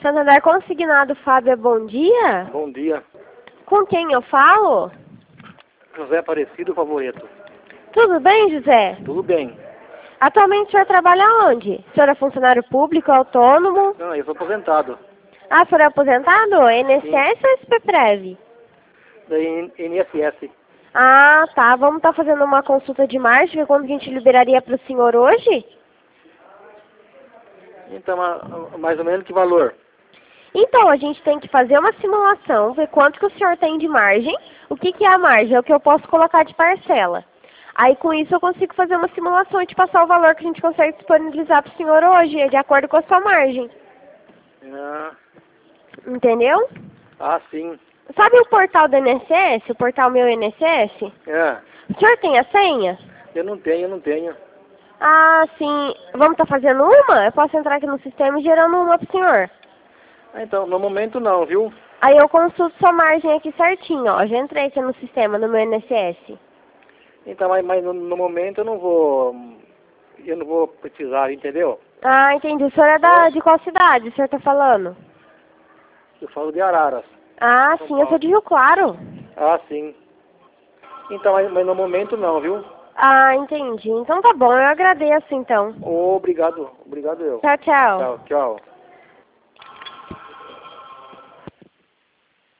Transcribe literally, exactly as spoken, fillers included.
Santander Consignado, Fábio, bom dia. Bom dia. Com quem eu falo? José Aparecido Favoreto. Tudo bem, José? Tudo bem. Atualmente o senhor trabalha onde? O senhor é funcionário público, autônomo? Não, eu sou aposentado. Ah, o senhor é aposentado? N S S ou S P Prev? Da N S S. Ah, tá. Vamos estar fazendo uma consulta de margem, ver quando a gente liberaria para o senhor hoje? Então, a- mais ou menos que valor? Então, a gente tem que fazer uma simulação, ver quanto que o senhor tem de margem. O que, que é a margem? É o que eu posso colocar de parcela. Aí, com isso, eu consigo fazer uma simulação e te passar o valor que a gente consegue disponibilizar para o senhor hoje, de acordo com a sua margem. Ah, Entendeu? ah, sim. Sabe o portal do I N S S, o portal Meu I N S S? É, O senhor tem a senha? eu não tenho, eu não tenho. Ah, sim. Vamos estar fazendo uma? Eu posso entrar aqui no sistema e gerando uma para o senhor. Ah, então, no momento não, viu? Aí eu consulto sua margem aqui certinho, ó. Já entrei aqui no sistema, no meu I N S S. Então, mas, mas no, no momento eu não vou, eu não vou precisar, entendeu? Ah, entendi. O senhor é da, de qual cidade o senhor tá falando? Eu falo de Araras. Ah, São sim, eu sou Paulo. de Rio Claro. Ah, sim. Então, mas, mas no momento não, viu? Ah, entendi. Então tá bom, eu agradeço então. Obrigado, obrigado eu. Tchau, tchau. Tchau, tchau.